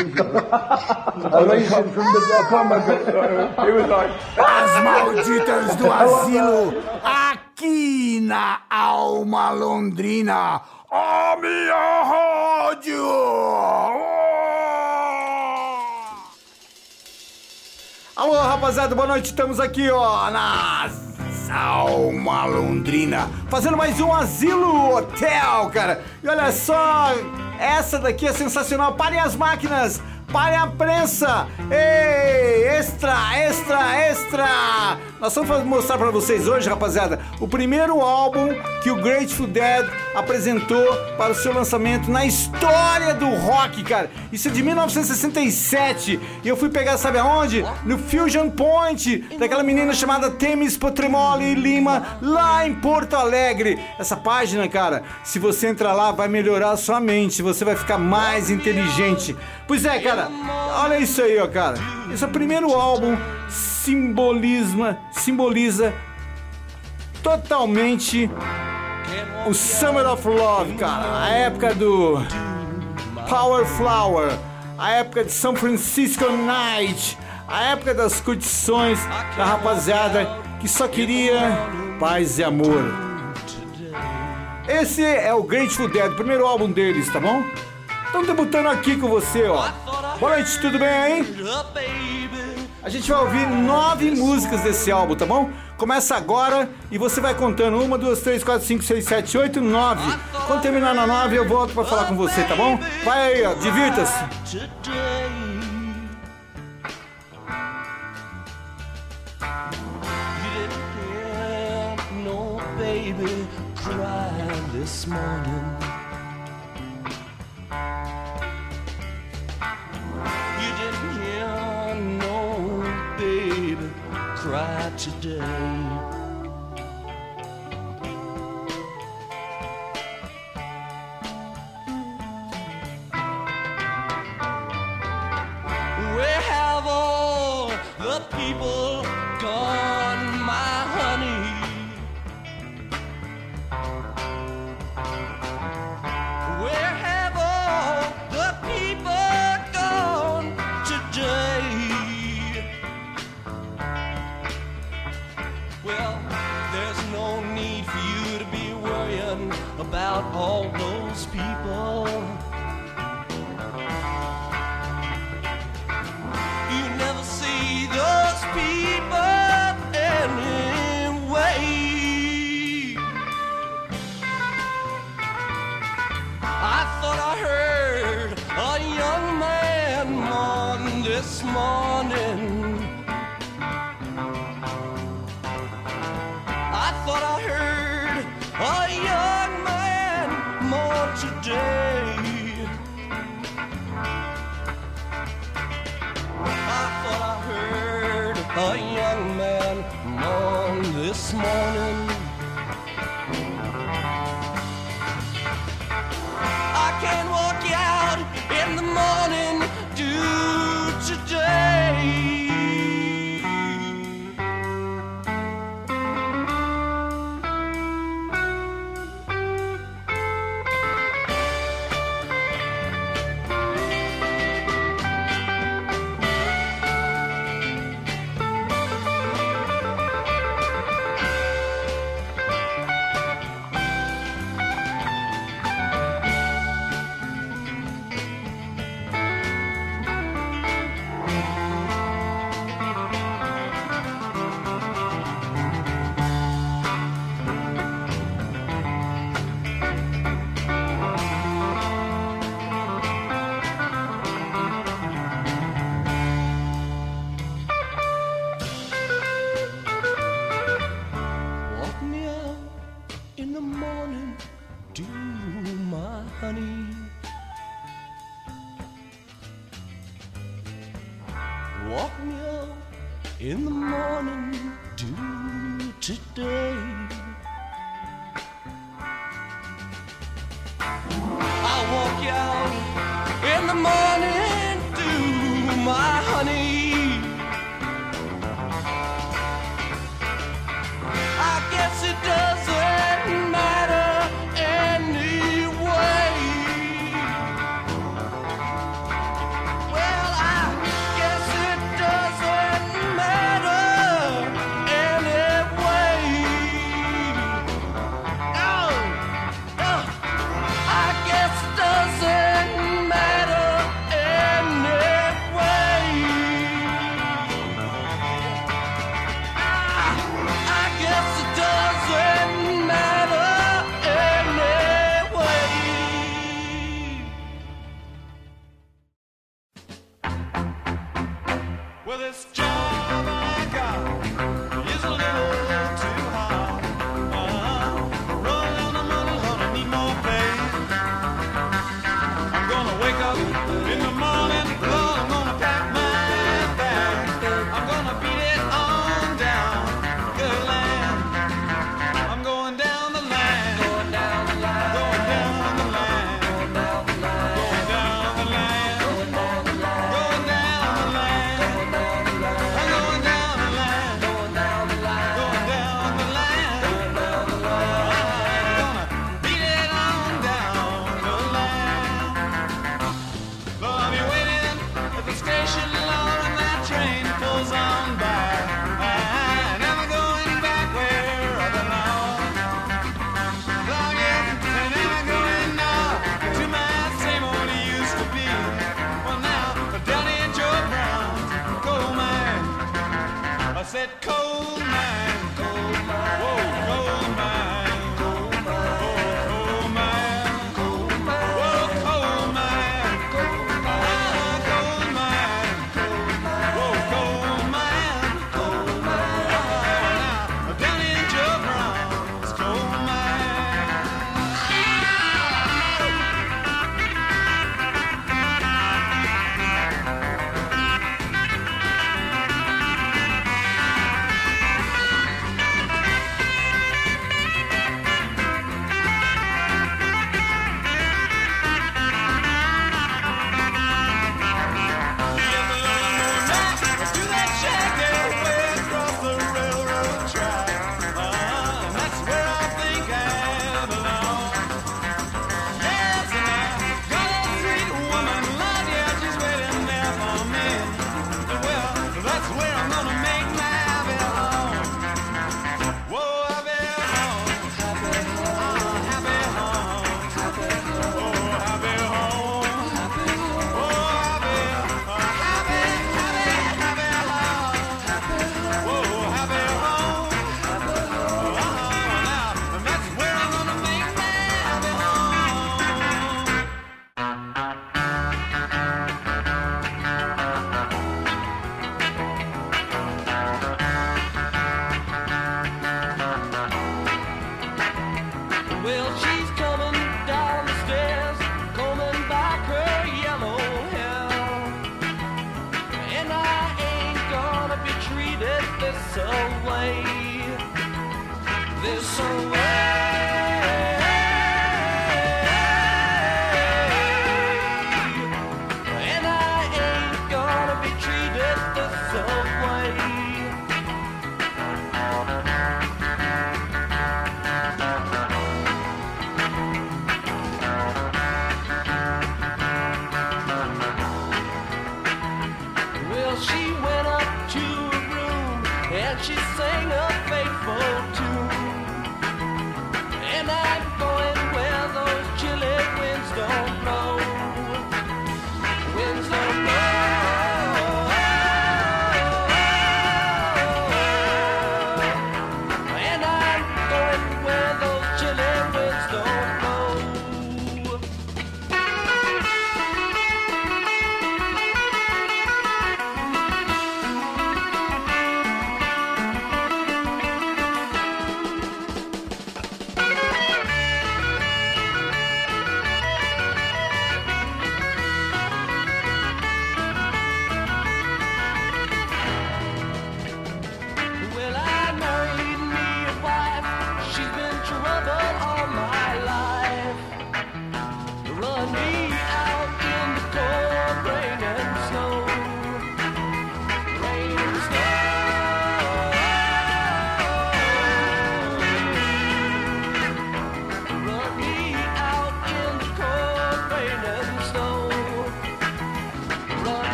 As malditas do asilo, aqui na Alma Londrina, a minha rádio! Alô, rapaziada, boa noite, estamos aqui, ó, na Alma Londrina, fazendo mais um Asilo Hotel, cara. E olha só, essa daqui é sensacional. Parem as máquinas, parem a prensa. Ei, extra. Nós vamos mostrar pra vocês hoje, rapaziada, o primeiro álbum que o Grateful Dead apresentou para o seu lançamento na história do rock, cara. Isso é de 1967. E eu fui pegar, sabe aonde? No Fusion Point, daquela menina chamada Temis Potremoli Lima, lá em Porto Alegre. Essa página, cara, se você entrar lá, vai melhorar a sua mente. Você vai ficar mais inteligente. Pois é, cara, olha isso aí, ó, cara. Esse é o primeiro álbum, simboliza totalmente o Summer of Love, cara. A época do Power Flower, a época de São Francisco Night, a época das curtições da rapaziada que só queria paz e amor. Esse é o Grateful Dead, o primeiro álbum deles, tá bom? Estão debutando aqui com você, ó. Boa noite, tudo bem aí? A gente vai ouvir 9 músicas desse álbum, tá bom? Começa agora e você vai contando 1, 2, 3, 4, 5, 6, 7, 8, 9. Quando terminar na 9 eu volto pra falar com você, tá bom? Vai aí, ó, divirta-se. Cry today. Where have all the people gone, my honey? Where have all the people gone today? Well, there's no need for you to be worrying about all those people. You never see those people anyway. I thought I heard a young man mourn this morning. I thought I heard a young man mourn today. I thought I heard a young man mourn this morning. I can't walk you out in the morning dew today. Walk me up in the morning dew today. I'll walk you out in the morning dew, my honey. I guess it doesn't matter anyway.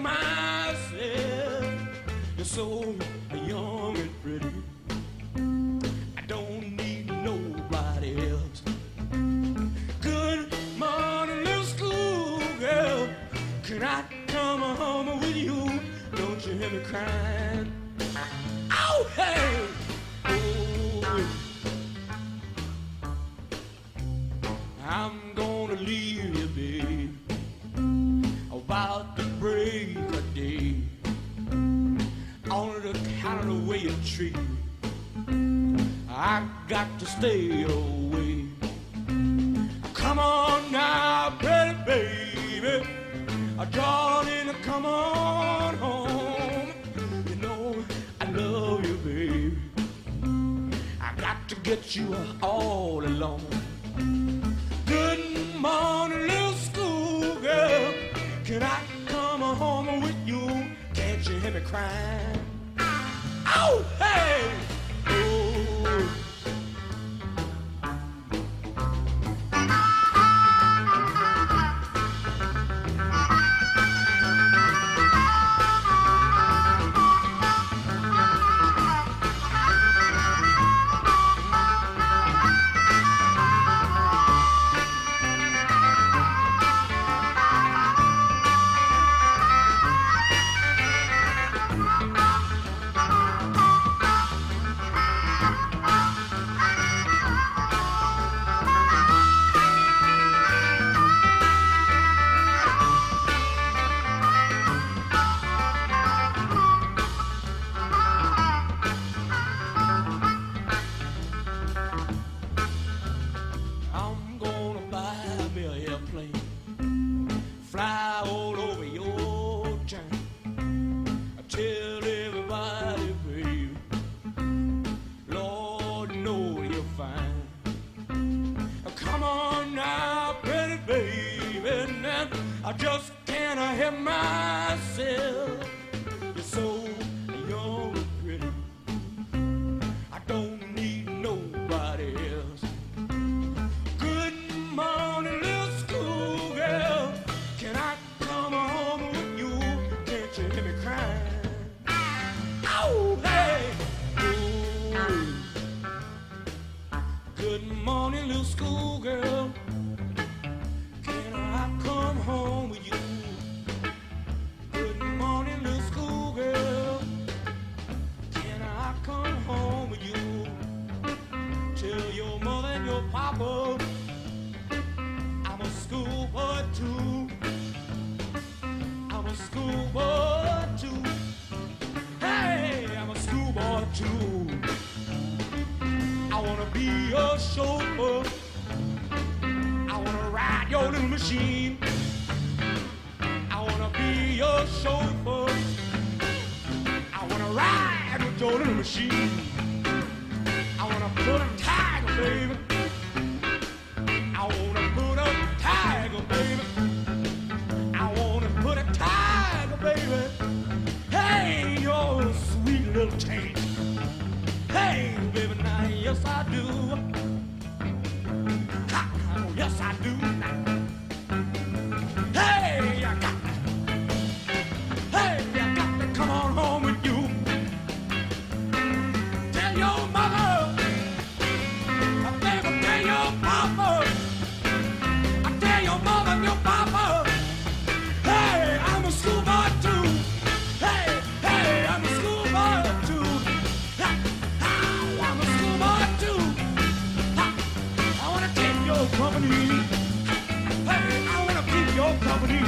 myself. You're so young and pretty. I don't need nobody else. Good morning, little school girl. Can I come home with you? Don't you hear me crying? Oh, hey! Oh, I'm gonna leave you, babe, about the break of day. On the count of the way you treat me, I got to stay away. Come on now, pretty baby, darling, come on home. You know I love you, baby. I got to get you all alone. Good morning, little school girl. Can I come home with you? Can't you hear me crying? Oh, hey! Oh. I just can't help myself. You're so young and pretty. I don't need nobody else. Good morning, little school girl. Can I come home with you? Can't you hear me crying? Oh, hey! Oh. Good morning, little school girl. Home with you. Good morning, little school girl. Can I come home with you? Tell your mother and your papa I'm a schoolboy too. I'm a schoolboy too. Hey, I'm a schoolboy too. I wanna be your chauffeur. I wanna ride your little machine. Be your chauffeur. I wanna ride with your little machine. I wanna put a tiger, baby. I wanna put a tiger, baby. I wanna put a tiger, baby. Hey, you're a sweet little taint. Hey, baby, now yes I do. Oh, yes I do. Hey, I got. Hey, I got to come on home with you. Tell your mother, baby, tell your papa. I tell your mother and your papa. Hey, I'm a schoolboy too. Hey, hey, I'm a schoolboy too. I'm a schoolboy too. I wanna keep your company. Hey, I wanna keep your company.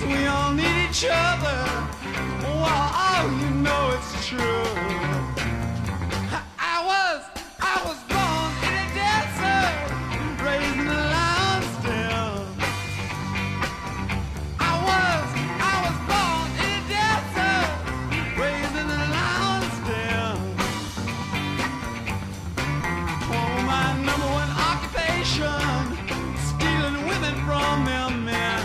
We all need each other. Well, oh, you know it's true. I was born in a desert, raised in a lion's den. I was born in a desert, raised in a lion's den. Oh, my number one occupation, stealing women from them men.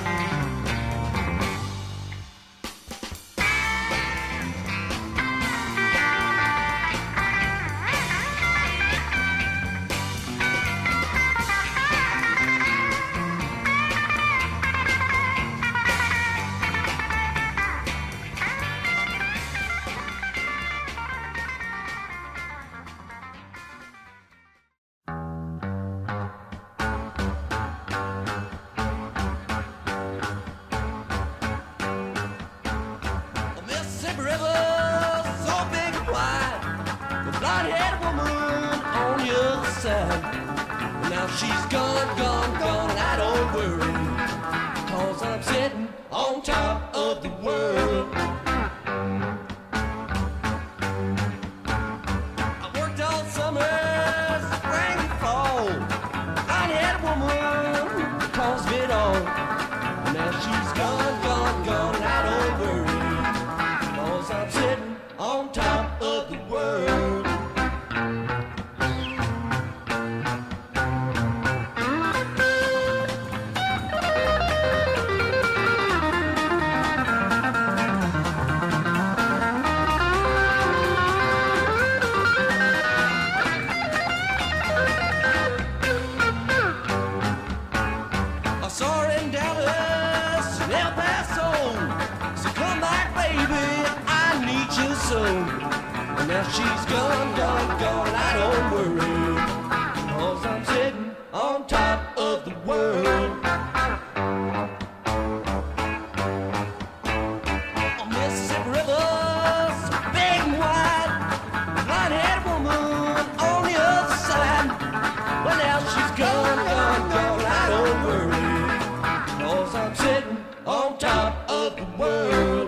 She's gone, gone, gone, and I don't worry, 'cause I'm sitting on top of the world. I worked all summer, spring and fall. Blonde-haired woman, caused it all. Now she's gone, gone, gone, and I don't worry, 'cause I'm sitting on top of the world. Now she's gone, gone, gone, and I don't worry, 'cause I'm sitting on top of the world. On Mississippi River, so big and wide, blonde-haired woman on the other side. Well, now she's gone, gone, gone, and I don't worry, 'cause I'm sitting on top of the world.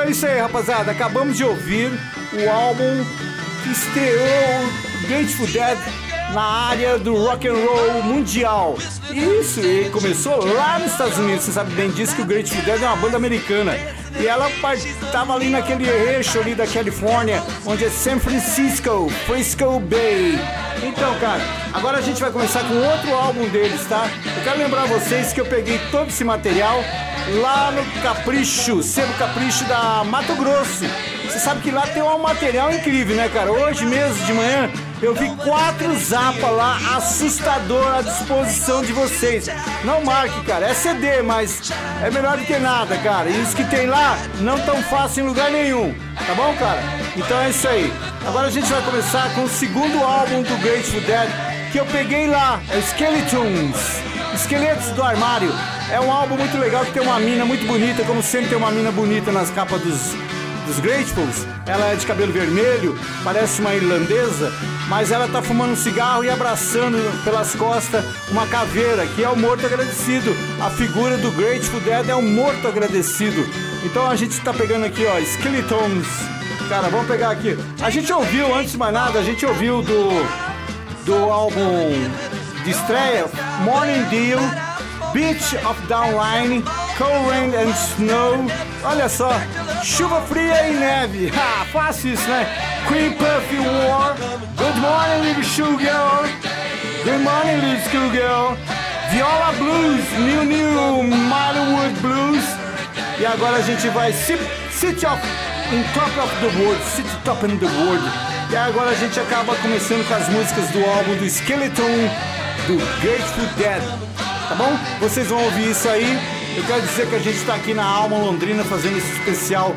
Então é isso aí, rapaziada. Acabamos de ouvir o álbum que estreou Grateful Dead na área do rock and roll mundial. Isso, e começou lá nos Estados Unidos. Você sabe bem disso, que o Grateful Dead é uma banda americana. E ela estava ali naquele eixo ali da Califórnia, onde é San Francisco, Frisco Bay. Então, cara, agora a gente vai começar com outro álbum deles, tá? Eu quero lembrar vocês que eu peguei todo esse material lá no Capricho, Sebo Capricho da Mato Grosso. Você sabe que lá tem um material incrível, né, cara? Hoje mesmo de manhã eu vi 4 Zappa lá, assustador, à disposição de vocês. Não marque, cara, é CD, mas é melhor do que nada, cara. E os que tem lá não tão fácil em lugar nenhum, tá bom, cara? Então é isso aí. Agora a gente vai começar com o segundo álbum do Grateful Dead, que eu peguei lá, é Skeletons, Esqueletos do Armário. É um álbum muito legal, que tem uma mina muito bonita, como sempre tem uma mina bonita nas capas dos Gratefuls. Ela é de cabelo vermelho, parece uma irlandesa, mas ela tá fumando um cigarro e abraçando pelas costas uma caveira, que é o morto agradecido. A figura do Grateful Dead é um morto agradecido. Então a gente tá pegando aqui, ó, Skeletons. Cara, vamos pegar aqui. A gente ouviu, antes de mais nada, a gente ouviu do álbum de estreia, Morning Dew, Beach of Downline, Cold Rain and Snow. Olha só, chuva fria e neve. Ha, fácil isso, né? Queen Puffy War, Good Morning Little Schoolgirl, Good Morning Little Schoolgirl, Viola Blues, New Marlwood Blues. E agora a gente vai City of in Top of the World, City Top in the World. E agora a gente acaba começando com as músicas do álbum do Skeleton do Grateful Dead. Tá bom? Vocês vão ouvir isso aí. Eu quero dizer que a gente tá aqui na Alma Londrina fazendo esse especial.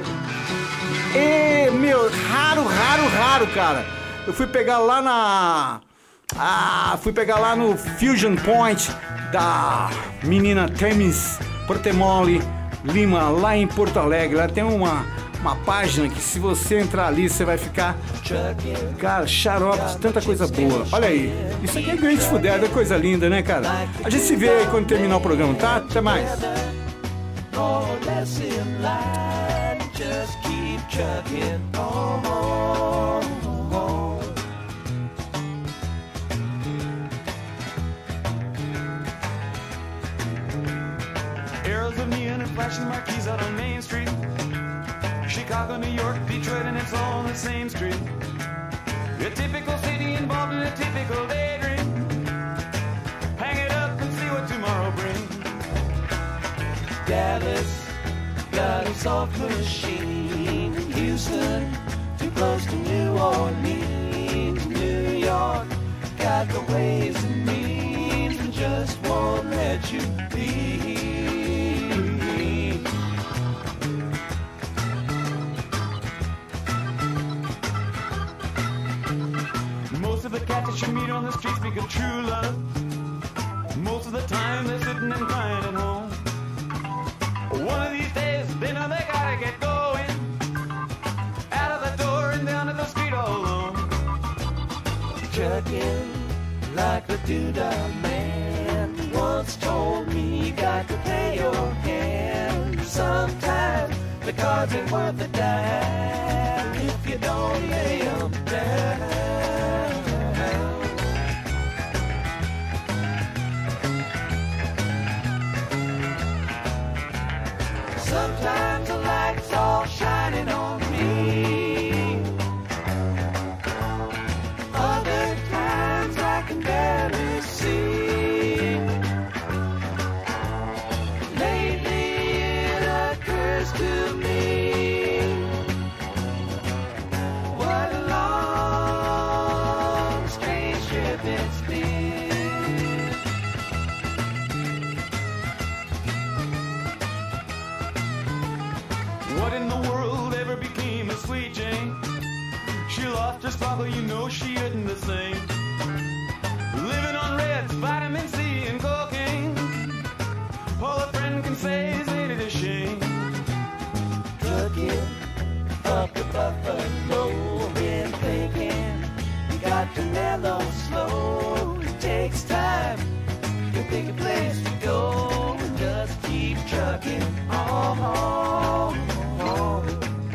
E, meu, raro, cara. Eu fui pegar lá no Fusion Point da menina Temis Portemole Lima, lá em Porto Alegre. Lá tem uma página que, se você entrar ali, você vai ficar, cara, xarope de tanta coisa boa. Olha aí, isso aqui é Grateful Dead, é coisa linda, né, cara? A gente se vê aí quando terminar o programa, tá? Até mais. Arrows of neon and flashing marquees out on Main Street. Chicago, New York, Detroit, and it's all on the same street. A typical city involved in a typical daydream. Hang it up and see what tomorrow brings. Dallas got a soft machine. Houston, too close to New Orleans. New York got the ways and means and just won't let you be. Most of the cats that you meet on the street speak of true love. Most of the time they're sitting and crying at home. One of these days they know they gotta get going. Out of the door and down to the street all alone. Trucking like the doodah man once told me, you got to play your hand. Sometimes the cards ain't worth a dime if you don't lay them down. Sometimes the light's all shining on me. Other times I can barely see. Lately it occurs to me, what a long, strange trip it's been. What in the world ever became of Sweet Jane? She lost her sparkle, you know she isn't the same. Living on Reds, vitamin C and cocaine. All a friend can say is ain't it a shame? Trucking up the Buffalo, been thinking you got to mellow slow. It takes time to pick a place to go and just keep trucking on.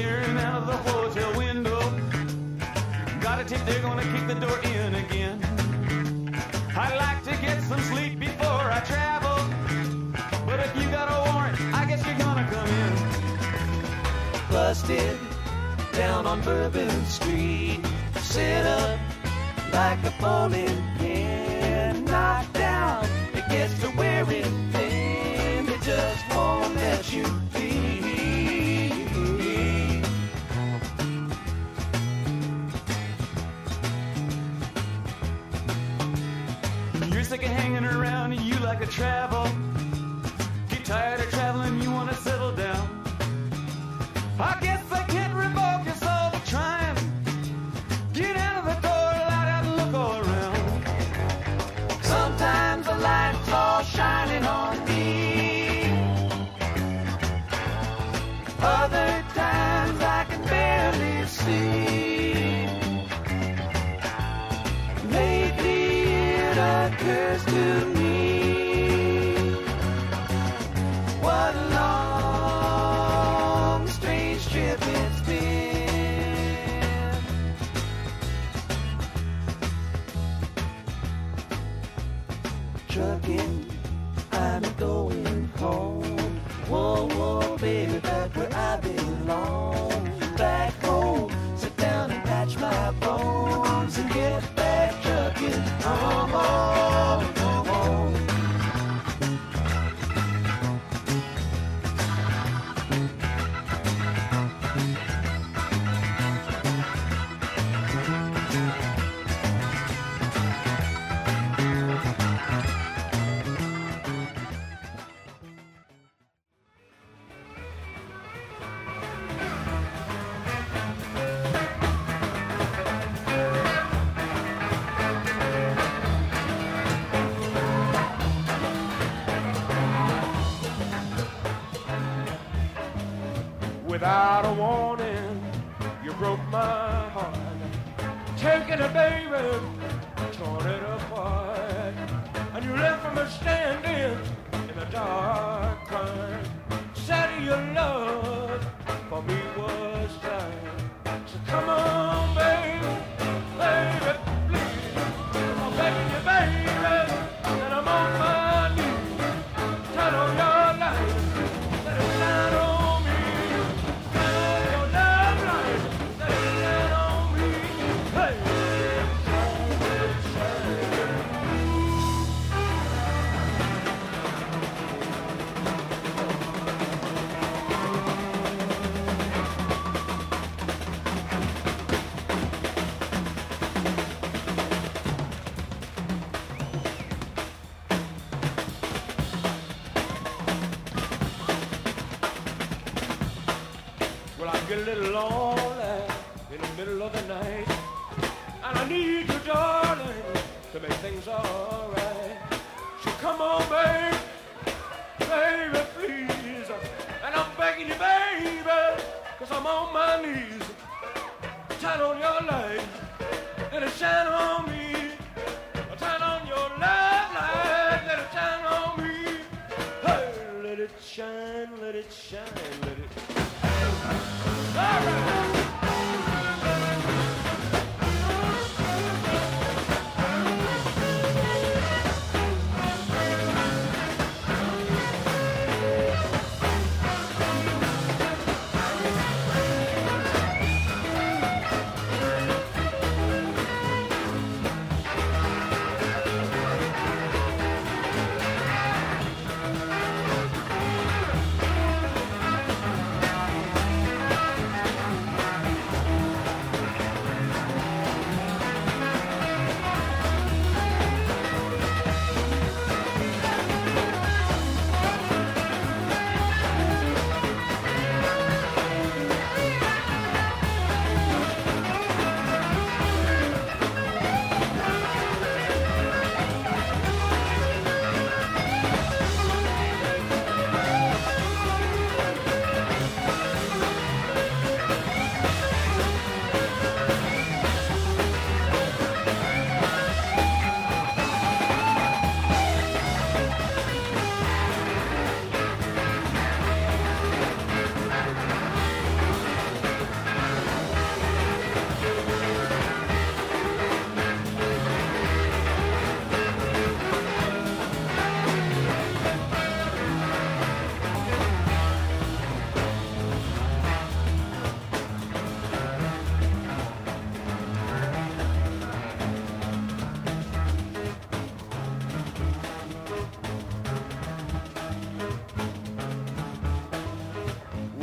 staring out of the hotel window. Got a tip, they're gonna kick the door in again. I'd like to get some sleep before I travel, but if you got a warrant, I guess you're gonna come in. Busted down on Bourbon Street, set up like a bowling pin, knocked down, it gets to wearing thin, it just won't let you be. You're sick of hanging around and you like to travel, get tired of traveling, you want to settle down. I guess I can't revoke us all the trying. Get out of the door, light out and look all around. Sometimes the light's all shining on me. Other times I can barely see. Lately it occurs to me. What a long, strange trip it's been. Trucking, I'm going home. Whoa, whoa, baby, back where I belong. Back home, sit down and patch my bones and get back trucking. Home, home, home, home. Without a warning, you broke my heart. Taking it, baby, torn it apart. And you left me standing in the dark, crying. Said your love for me was dying. So come on, baby, baby, please. I'm begging you, baby, and I'm on my knees. Turn on your light, let it shine on. A little lonely in the middle of the night, and I need you, darling, to make things alright. So come on, baby, baby, please. And I'm begging you, baby, cause I'm on my knees. Turn on your light, let it shine on me. Turn on your light, let it shine on me. Hey, let it shine, let it shine, let it shine. All right.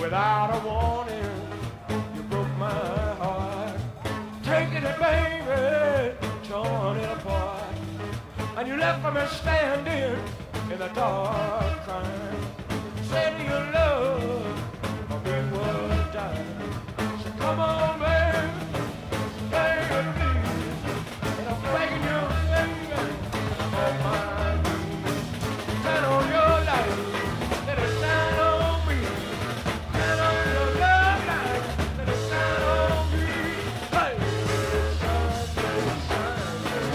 without a warning. You broke my heart, taking it, baby, torn it apart, and you left me standing in the dark, crying. Said your love for me was dying. So come on, baby, baby, please, and I'm begging you, baby, on my knees, turn on your light, let it shine on me, turn on your love light, let it shine on me, hey, shine, shine.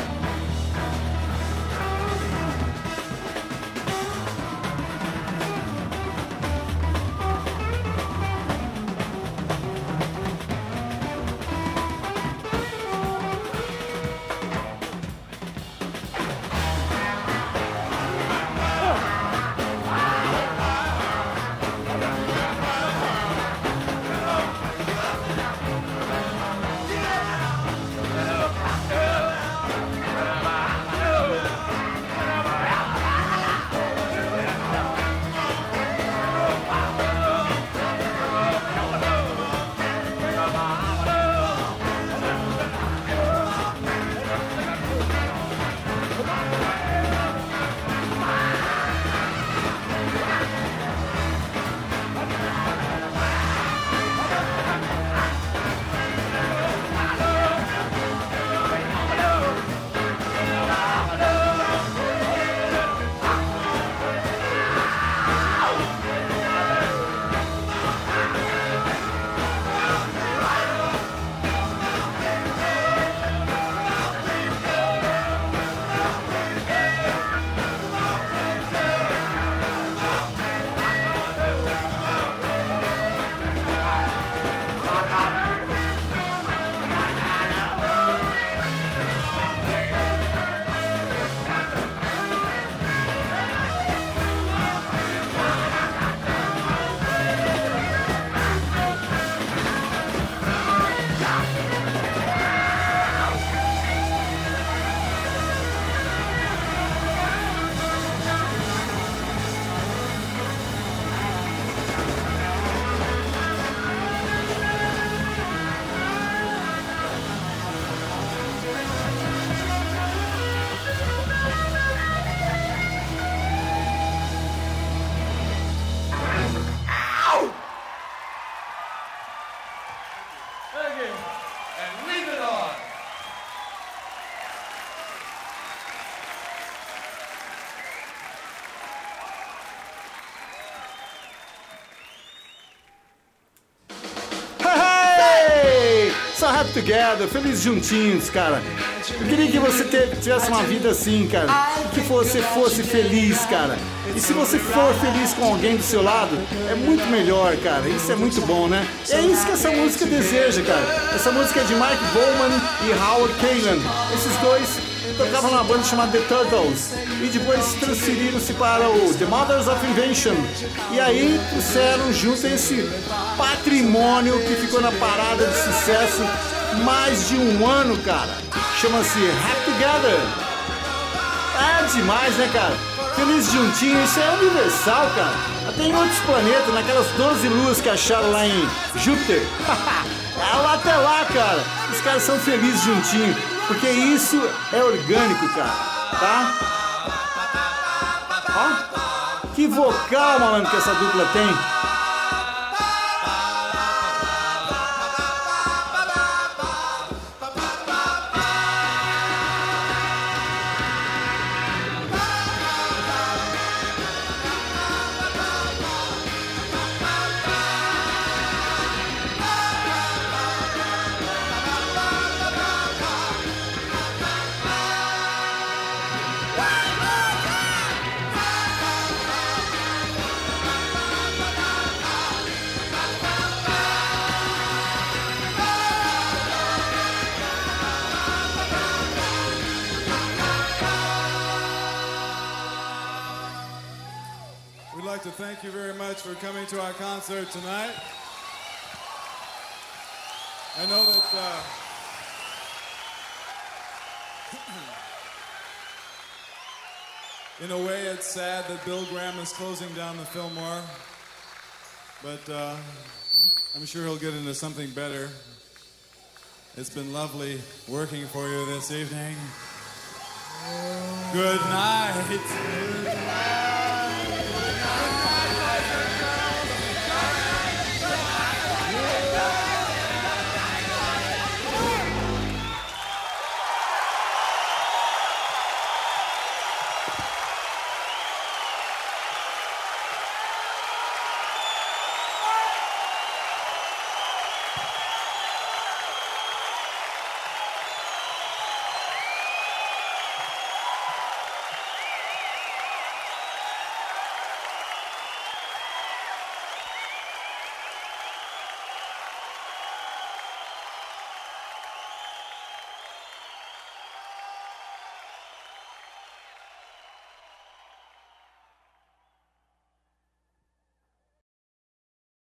So Happy Together, felizes juntinhos, cara. Eu queria que você tivesse uma vida assim, cara. Que você fosse feliz, cara. E se você for feliz com alguém do seu lado, é muito melhor, cara. Isso é muito bom, né? E é isso que essa música deseja, cara. Essa música é de Mike Bowman e Howard Kaylan. Esses dois tocavam numa banda chamada The Turtles e depois transferiram-se para o The Mothers of Invention. E aí trouxeram junto esse patrimônio que ficou na parada de sucesso mais de um ano, cara. Chama-se Happy Together. É demais, né, cara? Feliz juntinho, isso é universal, cara. Até em outros planetas, naquelas 12 luas que acharam lá em Júpiter. É lá até lá, cara. Os caras são felizes juntinho, porque isso é orgânico, cara. Tá? Ó, que vocal, malandro, que essa dupla tem. To thank you very much for coming to our concert tonight. I know that in a way it's sad that Bill Graham is closing down the Fillmore, but I'm sure he'll get into something better. It's been lovely working for you this evening. Good night.